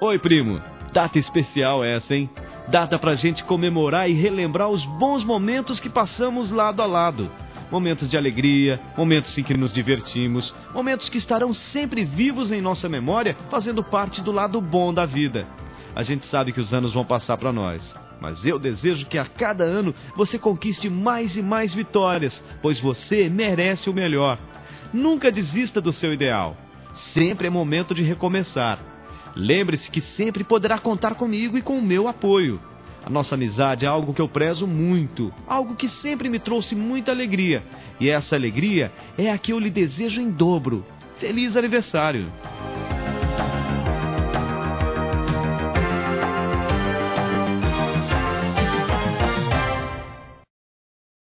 Oi, primo. Data especial essa, hein? Data pra gente comemorar e relembrar os bons momentos que passamos lado a lado. Momentos de alegria, momentos em que nos divertimos, momentos que estarão sempre vivos em nossa memória, fazendo parte do lado bom da vida. A gente sabe que os anos vão passar pra nós, mas eu desejo que a cada ano você conquiste mais e mais vitórias, pois você merece o melhor. Nunca desista do seu ideal. Sempre é momento de recomeçar. Lembre-se que sempre poderá contar comigo e com o meu apoio. A nossa amizade é algo que eu prezo muito, algo que sempre me trouxe muita alegria. E essa alegria é a que eu lhe desejo em dobro. Feliz aniversário!